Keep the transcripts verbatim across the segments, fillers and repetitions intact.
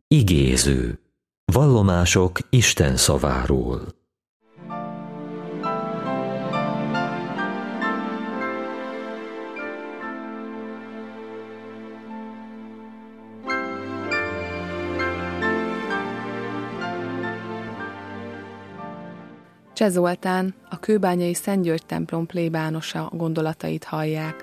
Igéző. Vallomások Isten szaváról. Cseh Zoltán, a kőbányai Szent György templom plébánosa gondolatait hallják.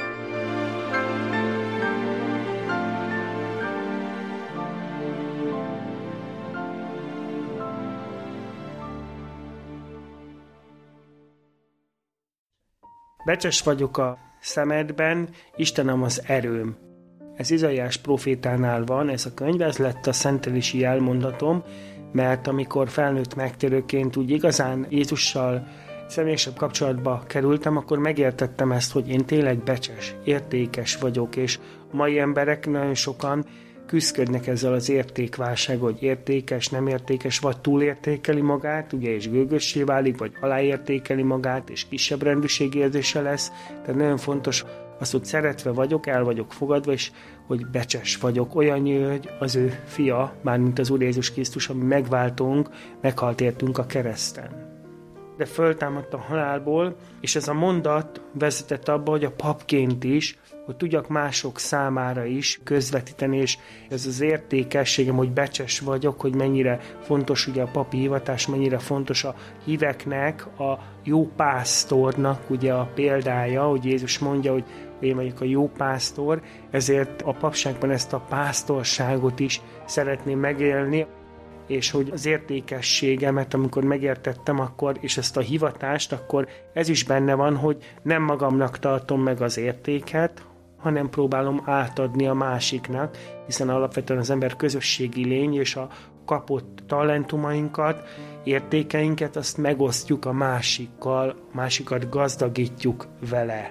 Becses vagyok a szemedben, Istenem az erőm. Ez Izaiás profétánál van, ez a könyv, ez lett a szentelési elmondatom, mert amikor felnőtt megtérőként úgy igazán Jézussal személyesebb kapcsolatba kerültem, akkor megértettem ezt, hogy én tényleg becses, értékes vagyok, és a mai emberek nagyon sokan küzdködnek ezzel az értékválsággal, hogy értékes, nem értékes, vagy túlértékeli magát, ugye, és gőgössé válik, vagy aláértékeli magát, és kisebb rendűségérzése lesz. Tehát nagyon fontos az, hogy szeretve vagyok, el vagyok fogadva, és hogy becses vagyok. Olyan, hogy az ő fia, mármint az Úr Jézus Krisztus, ami megváltunk, meghalt értünk a kereszten. De föltámadt a halálból, és ez a mondat vezetett abba, hogy a papként is, hogy tudjak mások számára is közvetíteni, és ez az értékességem, hogy becses vagyok, hogy mennyire fontos ugye a papi hivatás, mennyire fontos a híveknek, a jó pásztornak ugye a példája, hogy Jézus mondja, hogy én vagyok a jó pásztor, ezért a papságban ezt a pásztorságot is szeretném megélni, és hogy az értékességemet, amikor megértettem akkor, és ezt a hivatást, akkor ez is benne van, hogy nem magamnak tartom meg az értéket, hanem próbálom átadni a másiknak, hiszen alapvetően az ember közösségi lény, és a kapott talentumainkat, értékeinket, azt megosztjuk a másikkal, a másikat gazdagítjuk vele.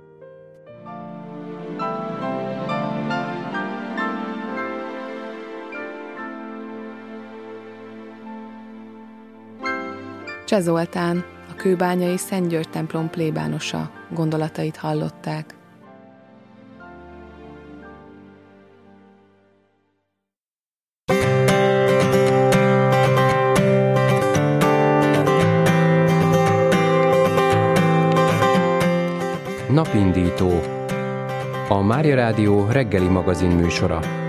Cseh Zoltán, a kőbányai Szent György templom plébánosa gondolatait hallották. Napindító. A Mária Rádió reggeli magazin műsora.